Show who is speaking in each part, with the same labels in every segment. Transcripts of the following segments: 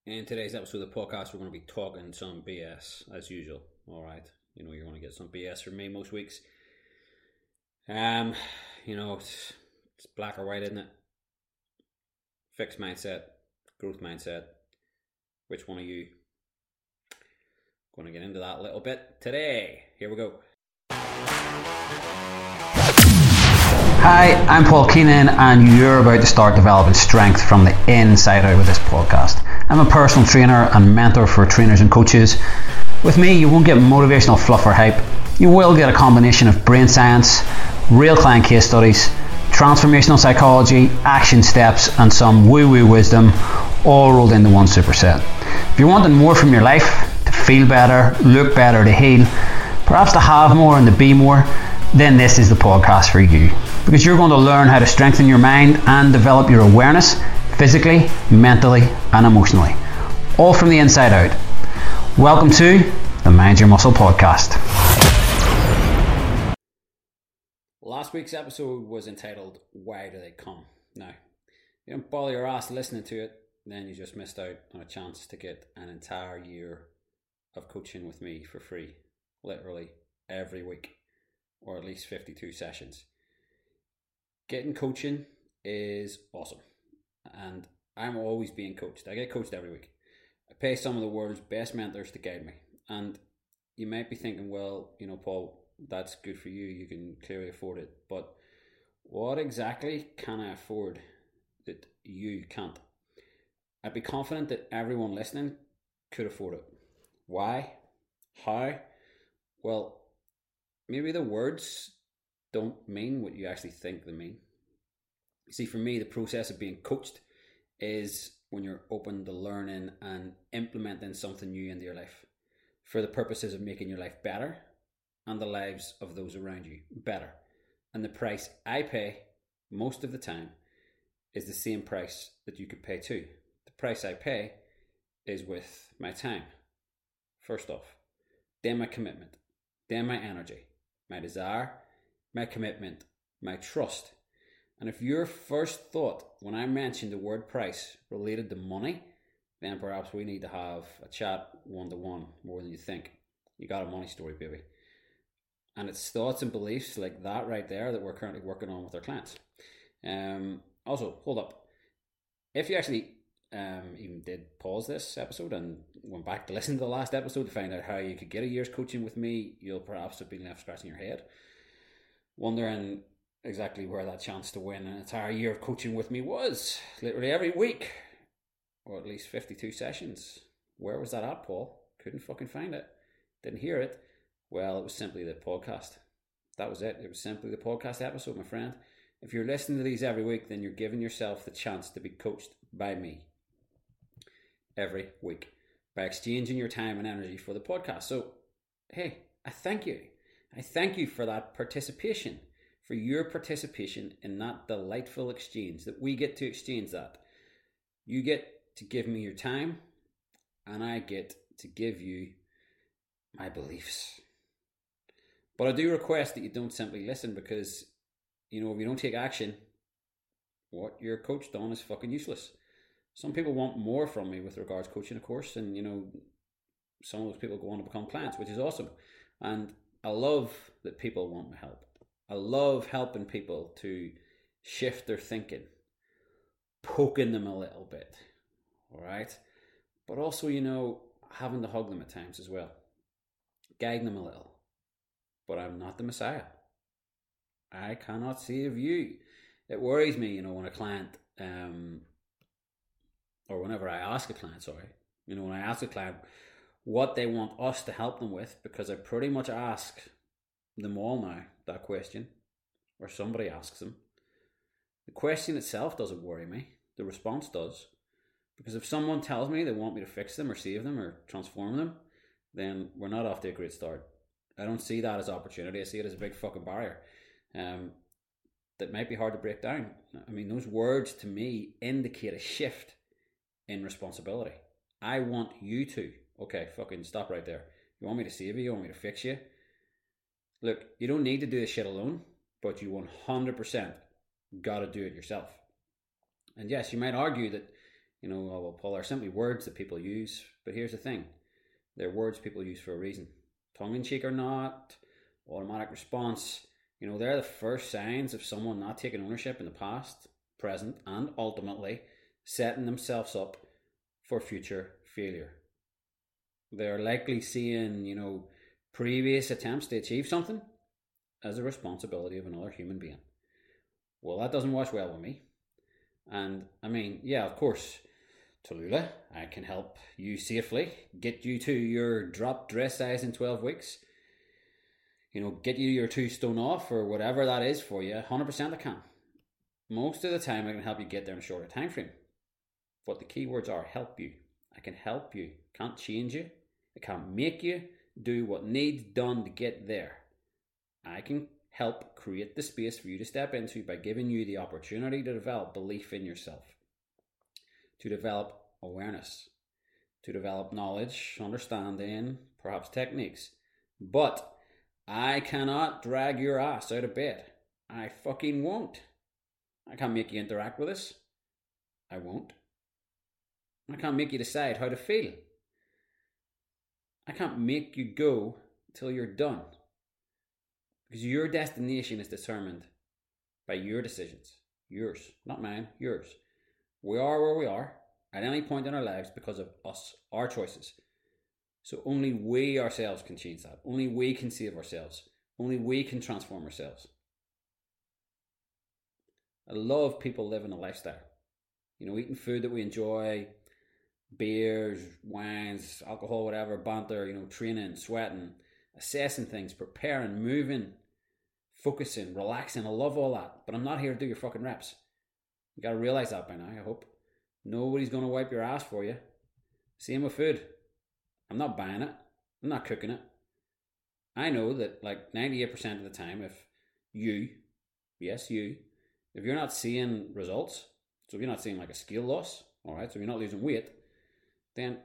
Speaker 1: In today's episode of the podcast, we're going to be talking some BS as usual. All right, you're going to get some BS from me most weeks. It's black or white, isn't it? Fixed mindset, growth mindset. Which one are you? Going to get into that a little bit today. Here we go.
Speaker 2: Hi, I'm Paul Keenan, and you're about to start developing strength from the inside out with this podcast. I'm a personal trainer and mentor for trainers and coaches. With me, you won't get motivational fluff or hype. You will get a combination of brain science, real client case studies, transformational psychology, action steps, and some woo-woo wisdom, all rolled into one superset. If you're wanting more from your life, to feel better, look better, to heal, perhaps to have more and to be more, then this is the podcast for you. Because you're going to learn how to strengthen your mind and develop your awareness physically, mentally, and emotionally. All from the inside out. Welcome to the Mind Your Muscle podcast.
Speaker 1: Last week's episode was entitled, Why Do They Come? Now, you don't bother your ass listening to it, then you just missed out on a chance to get an entire year of coaching with me for free. Literally every week. Or at least 52 sessions. Getting coaching is awesome. And I'm always being coached. I get coached every week. I pay some of the world's best mentors to guide me. And you might be thinking, well, Paul, that's good for you. You can clearly afford it. But what exactly can I afford that you can't? I'd be confident that everyone listening could afford it. Why? How? Well, maybe the words don't mean what you actually think they mean. You see, for me, the process of being coached is when you're open to learning and implementing something new into your life for the purposes of making your life better and the lives of those around you better. And the price I pay most of the time is the same price that you could pay too. The price I pay is with my time, first off, then my commitment, then my energy, my desire, my commitment, my trust. And if your first thought when I mentioned the word price related to money, then perhaps we need to have a chat one-to-one more than you think. You got a money story, baby. And it's thoughts and beliefs like that right there that we're currently working on with our clients. Also, hold up. If you actually even did pause this episode and went back to listen to the last episode to find out how you could get a year's coaching with me, you'll perhaps have been left scratching your head, wondering exactly where that chance to win an entire year of coaching with me was. Literally every week, or at least 52 sessions. Where was that at, Paul? Couldn't fucking find it. Didn't hear it. Well, it was simply the podcast. That was it. It was simply the podcast episode, my friend. If you're listening to these every week, then you're giving yourself the chance to be coached by me every week by exchanging your time and energy for the podcast. So, hey, I thank you. I thank you for that participation, for your participation in that delightful exchange that we get to exchange that. You get to give me your time and I get to give you my beliefs. But I do request that you don't simply listen because, if you don't take action, what you're coached on is fucking useless. Some people want more from me with regards to coaching, of course, and some of those people go on to become clients, which is awesome. And I love that people want my help. I love helping people to shift their thinking, poking them a little bit, all right? But also, having to hug them at times as well, guiding them a little. But I'm not the Messiah. I cannot save you. It worries me, when a client, or whenever I ask a client, when I ask a client what they want us to help them with, because I pretty much ask them all now that question, or somebody asks them. The question itself doesn't worry me. The response does. Because if someone tells me they want me to fix them or save them or transform them, then we're not off to a great start. I don't see that as opportunity. I see it as a big fucking barrier that might be hard to break down. I mean, those words to me indicate a shift in responsibility. I want you to. Okay, fucking stop right there. You want me to save you? You want me to fix you? Look, you don't need to do this shit alone, but you 100% got to do it yourself. And yes, you might argue that You know, oh, well, Paul, are simply words that people use. But here's the thing. They're words people use for a reason. Tongue-in-cheek or not, automatic response. You know, they're the first signs of someone not taking ownership in the past, present, and ultimately setting themselves up for future failure. They're likely seeing, you know, previous attempts to achieve something as a responsibility of another human being. Well, that doesn't wash well with me. And I mean, yeah, of course, Tallulah, I can help you safely, get you to your drop dress size in 12 weeks, you know, get you your 2 stone off or whatever that is for you. 100% I can. Most of the time I can help you get there in a shorter time frame. But the key words are help you. I can help you. Can't change you. I can't make you do what needs done to get there. I can help create the space for you to step into by giving you the opportunity to develop belief in yourself, to develop awareness, to develop knowledge, understanding, perhaps techniques. But I cannot drag your ass out of bed. I fucking won't. I can't make you interact with us. I won't. I can't make you decide how to feel. I can't make you go till you're done. Because your destination is determined by your decisions. Yours, not mine, yours. We are where we are at any point in our lives because of us, our choices. So only we ourselves can change that. Only we can save ourselves. Only we can transform ourselves. I love people living a lifestyle. You know, eating food that we enjoy, beers, wines, alcohol, whatever, banter, you know, training, sweating, assessing things, preparing, moving, focusing, relaxing. I love all that. But I'm not here to do your fucking reps. You gotta realise that by now, I hope. Nobody's gonna wipe your ass for you. Same with food. I'm not buying it. I'm not cooking it. I know that like 98% of the time, if you, yes, you, if you're not seeing results, so if you're not seeing like a scale loss, alright, so if you're not losing weight, then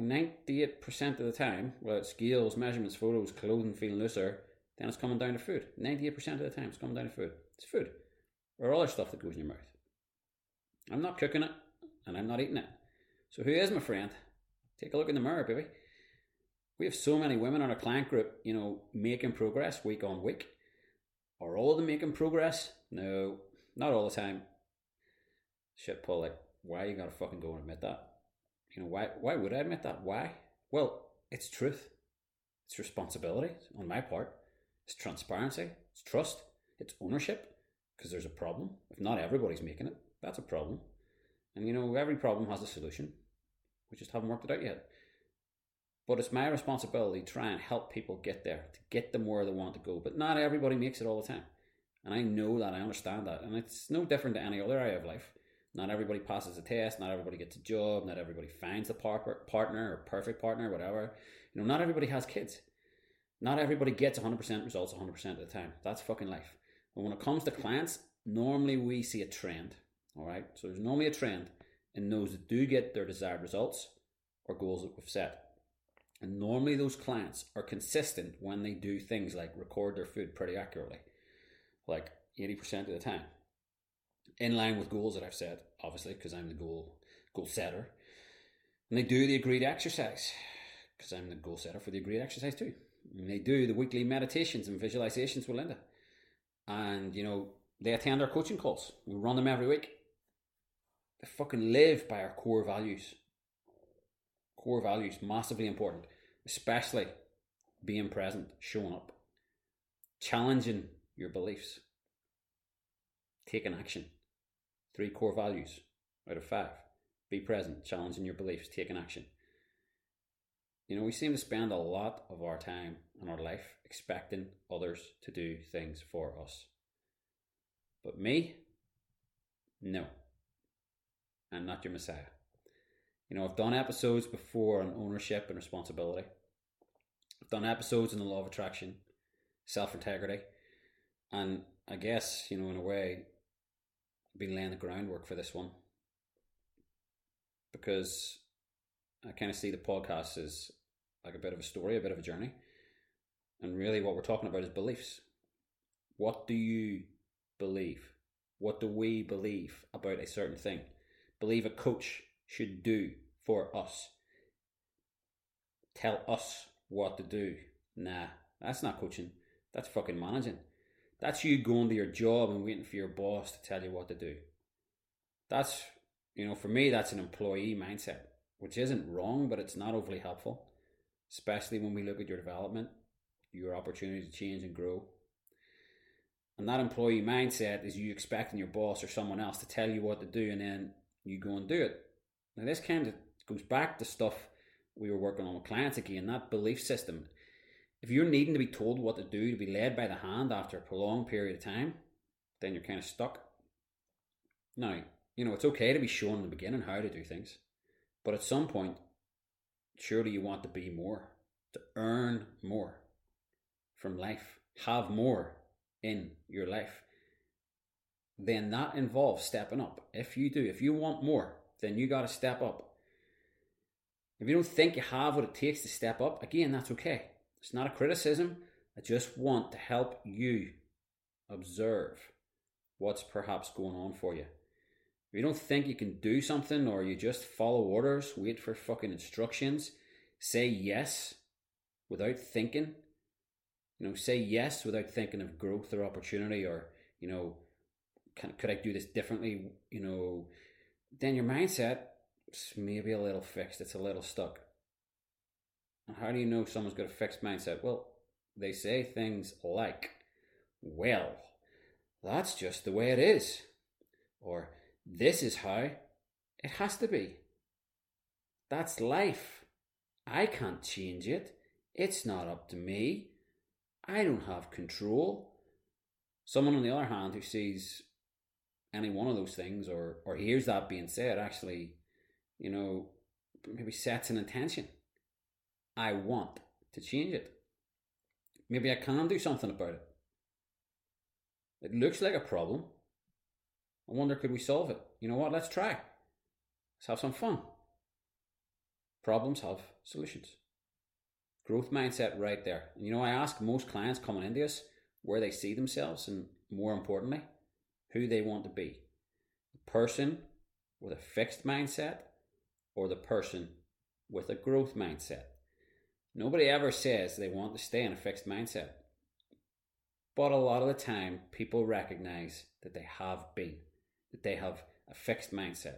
Speaker 1: 98% of the time, whether it's scales, measurements, photos, clothing, feeling looser, then it's coming down to food. 98% of the time it's coming down to food. It's food. Or other stuff that goes in your mouth. I'm not cooking it, and I'm not eating it. So who is my friend? Take a look in the mirror, baby. We have so many women on our client group, you know, making progress week on week. Are all of them making progress? No, not all the time. Shit, Paul, like, why you gotta fucking go and admit that? You know, why would I admit that? Why? Well, it's truth. It's responsibility on my part. It's transparency. It's trust. It's ownership. Because there's a problem. If not everybody's making it, that's a problem. And you know, every problem has a solution. We just haven't worked it out yet. But it's my responsibility to try and help people get there, to get them where they want to go. But not everybody makes it all the time. And I know that, I understand that. And it's no different to any other area of life. Not everybody passes a test, not everybody gets a job, not everybody finds a partner or perfect partner, whatever. You know, not everybody has kids. Not everybody gets 100% results 100% of the time. That's fucking life. But when it comes to clients, normally we see a trend, alright? So there's normally a trend in those that do get their desired results or goals that we've set. And normally those clients are consistent when they do things like record their food pretty accurately, like 80% of the time. In line with goals that I've set, obviously, because I'm the goal setter. And they do the agreed exercise, because I'm the goal setter for the agreed exercise too. And they do the weekly meditations and visualizations with Linda. And, you know, they attend our coaching calls. We run them every week. They fucking live by our core values. Core values, massively important. Especially being present, showing up. Challenging your beliefs. Taking action. 3 core values out of 5. Be present, challenging your beliefs, taking action. You know, we seem to spend a lot of our time and our life expecting others to do things for us. But me? No. I'm not your messiah. You know, I've done episodes before on ownership and responsibility. I've done episodes on the law of attraction, self-integrity. And I guess, you know, in a way, I've been laying the groundwork for this one. Because I kind of see the podcast as like a bit of a story, a bit of a journey. And really what we're talking about is beliefs. What do you believe? What do we believe about a certain thing? Believe a coach should do for us. Tell us what to do. Nah, that's not coaching. That's fucking managing. That's you going to your job and waiting for your boss to tell you what to do. That's, for me, that's an employee mindset, which isn't wrong, but it's not overly helpful, especially when we look at your development, your opportunity to change and grow. And that employee mindset is you expecting your boss or someone else to tell you what to do, and then you go and do it. Now, this kind of goes back to stuff we were working on with clients again, that belief system. If you're needing to be told what to do, to be led by the hand after a prolonged period of time, then you're kind of stuck. Now, it's okay to be shown in the beginning how to do things, but at some point, surely you want to be more, to earn more from life, have more in your life. Then that involves stepping up. If you want more, then you got to step up. If you don't think you have what it takes to step up, again, that's okay. It's not a criticism. I just want to help you observe what's perhaps going on for you. If you don't think you can do something, or you just follow orders, wait for fucking instructions, say yes without thinking, say yes without thinking of growth or opportunity, or, could I do this differently, then your mindset is maybe a little fixed. It's a little stuck. And how do you know someone's got a fixed mindset? Well, they say things like, well, that's just the way it is. Or, this is how it has to be. That's life. I can't change it. It's not up to me. I don't have control. Someone, on the other hand, who sees any one of those things, or hears that being said, actually, maybe sets an intention. I want to change it. Maybe I can do something about it. It looks like a problem. I wonder, could we solve it? You know what? Let's try. Let's have some fun. Problems have solutions. Growth mindset right there. And I ask most clients coming into us where they see themselves, and more importantly, who they want to be. The person with a fixed mindset, or the person with a growth mindset. Nobody ever says they want to stay in a fixed mindset. But a lot of the time, people recognize that they have been, that they have a fixed mindset.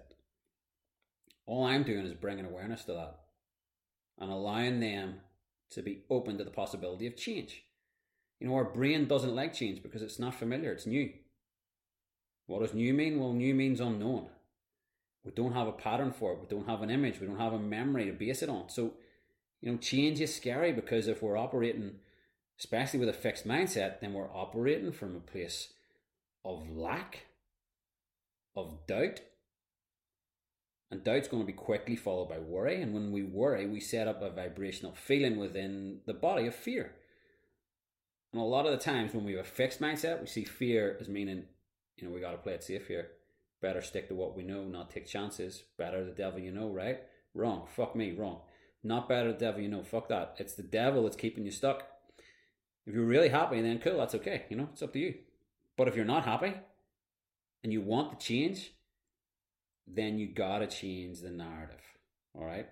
Speaker 1: All I'm doing is bringing awareness to that and allowing them to be open to the possibility of change. Our brain doesn't like change because it's not familiar, it's new. What does new mean? Well, new means unknown. We don't have a pattern for it. We don't have an image. We don't have a memory to base it on. So, change is scary, because if we're operating, especially with a fixed mindset, then we're operating from a place of lack, of doubt. And doubt's going to be quickly followed by worry. And when we worry, we set up a vibrational feeling within the body of fear. And a lot of the times when we have a fixed mindset, we see fear as meaning, we got to play it safe here. Better stick to what we know, not take chances. Better the devil you know, right? Wrong. Fuck me, wrong. Not better the devil you know. Fuck that. It's the devil that's keeping you stuck. If you're really happy, then cool, that's okay. It's up to you. But if you're not happy and you want to change, then you gotta change the narrative. All right?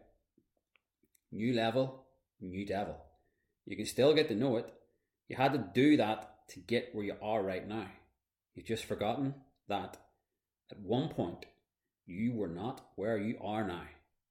Speaker 1: New level, new devil. You can still get to know it. You had to do that to get where you are right now. You've just forgotten that at one point you were not where you are now.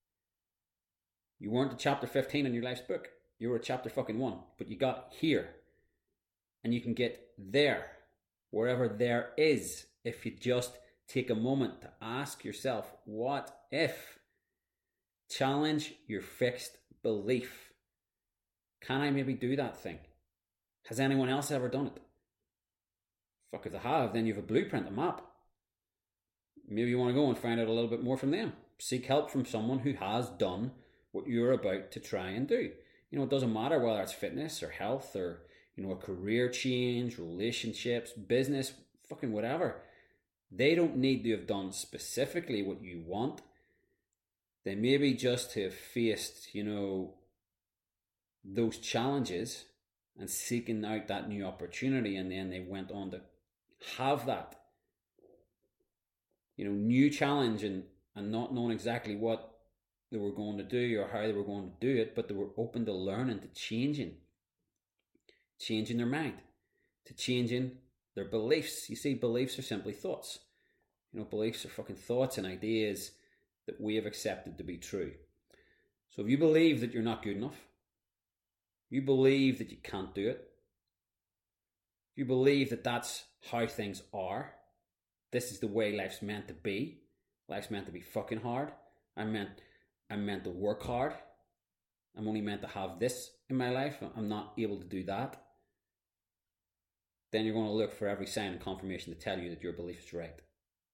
Speaker 1: You weren't at chapter 15 in your life's book. You were at chapter fucking 1. But you got here. And you can get there, wherever there is, if you just take a moment to ask yourself, what if? Challenge your fixed belief. Can I maybe do that thing? Has anyone else ever done it? Fuck, if they have, then you have a blueprint, a map. Maybe you want to go and find out a little bit more from them. Seek help from someone who has done what you're about to try and do. It doesn't matter whether it's fitness or health or, a career change, relationships, business, fucking whatever. They don't need to have done specifically what you want. They maybe just have faced, those challenges and seeking out that new opportunity, and then they went on to have that, new challenge, and and not knowing exactly what they were going to do or how they were going to do it, but they were open to learning, to changing their mind, to changing their beliefs. You see, beliefs are simply thoughts. Beliefs are fucking thoughts and ideas that we have accepted to be true. So if you believe that you're not good enough, you believe that you can't do it, you believe that that's how things are, this is the way life's meant to be, life's meant to be fucking hard, I'm meant to work hard, I'm only meant to have this in my life, I'm not able to do that, then you're going to look for every sign and confirmation to tell you that your belief is right.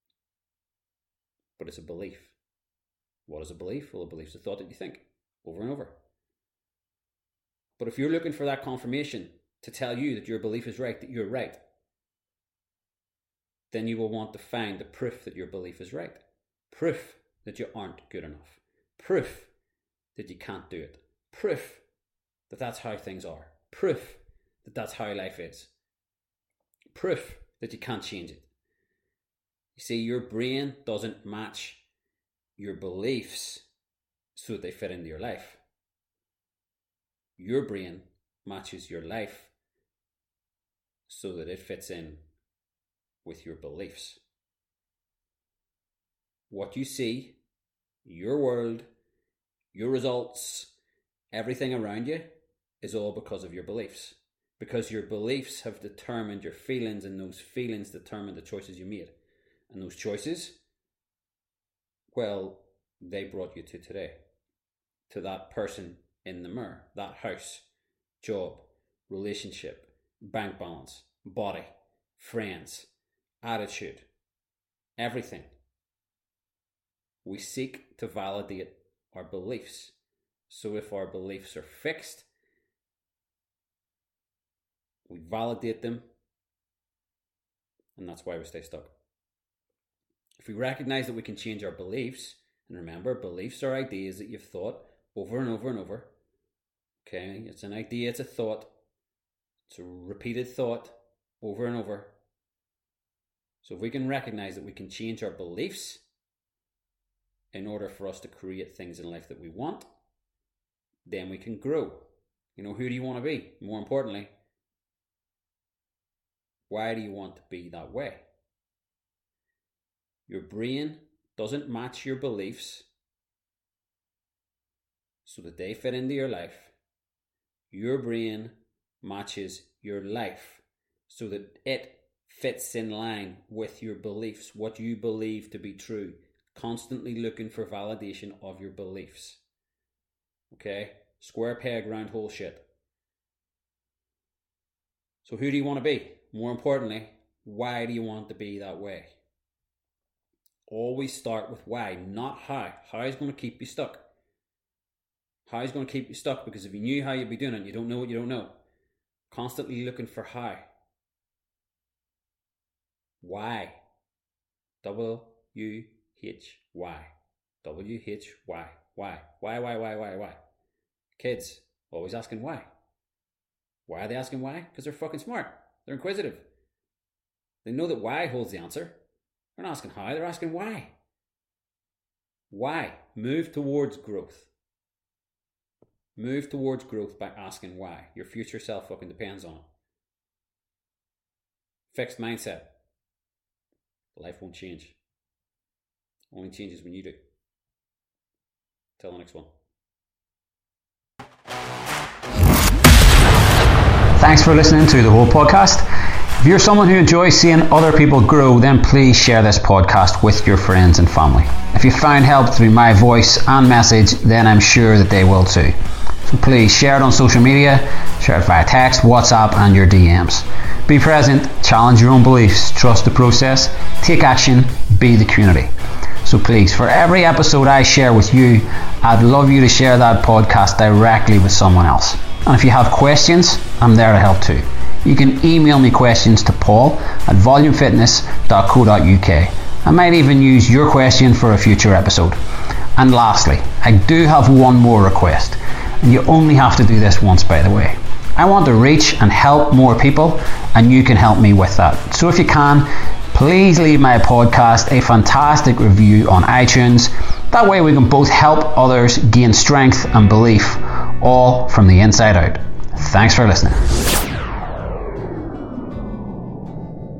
Speaker 1: But it's a belief. What is a belief? Well, a belief is a thought that you think over and over. But if you're looking for that confirmation to tell you that your belief is right, that you're right, then you will want to find the proof that your belief is right. Proof that you aren't good enough. Proof that you can't do it. Proof that that's how things are. Proof that that's how life is. Proof that you can't change it. You see, your brain doesn't match your beliefs so that they fit into your life. Your brain matches your life so that it fits in with your beliefs. What you see, your world, your results, everything around you is all because of your beliefs. Because your beliefs have determined your feelings, and those feelings determine the choices you made. And those choices, well, they brought you to today. To that person in the mirror, that house, job, relationship, bank balance, body, friends, attitude, everything. We seek to validate our beliefs. So if our beliefs are fixed, we validate them, and that's why we stay stuck. If we recognize that we can change our beliefs, and remember, beliefs are ideas that you've thought over and over and over. Okay, it's an idea, it's a thought, it's a repeated thought over and over. So if we can recognize that we can change our beliefs in order for us to create things in life that we want, then we can grow. Who do you want to be? More importantly, why do you want to be that way? Your brain doesn't match your beliefs so that they fit into your life. Your brain matches your life so that it fits in line with your beliefs, what you believe to be true. Constantly looking for validation of your beliefs. Okay? Square peg, round hole shit. So who do you want to be? More importantly, why do you want to be that way? Always start with why, not how. How is going to keep you stuck. How is going to keep you stuck, because if you knew how you'd be doing it, you don't know what you don't know. Constantly looking for how. Why? W-H-Y. W-H-Y. Why? Why? Kids, always asking why. Why are they asking why? Because they're fucking smart. They're inquisitive. They know that why holds the answer. They're not asking how, they're asking why. Why? Move towards growth. Move towards growth by asking why. Your future self fucking depends on it. Fixed mindset. Life won't change. Only changes when you do. Till the next one.
Speaker 2: Thanks for listening to the whole podcast. If you're someone who enjoys seeing other people grow, then please share this podcast with your friends and family. If you found help through my voice and message, then I'm sure that they will too. So please share it on social media, share it via text, WhatsApp and your DMs. Be present, challenge your own beliefs, trust the process, take action, be the community. So please, for every episode I share with you, I'd love you to share that podcast directly with someone else. And if you have questions, I'm there to help too. You can email me questions to paul@volumefitness.co.uk. I might even use your question for a future episode. And lastly, I do have one more request. And you only have to do this once, by the way. I want to reach and help more people, and you can help me with that. So if you can, please leave my podcast a fantastic review on iTunes. That way we can both help others gain strength and belief, all from the inside out. Thanks for listening.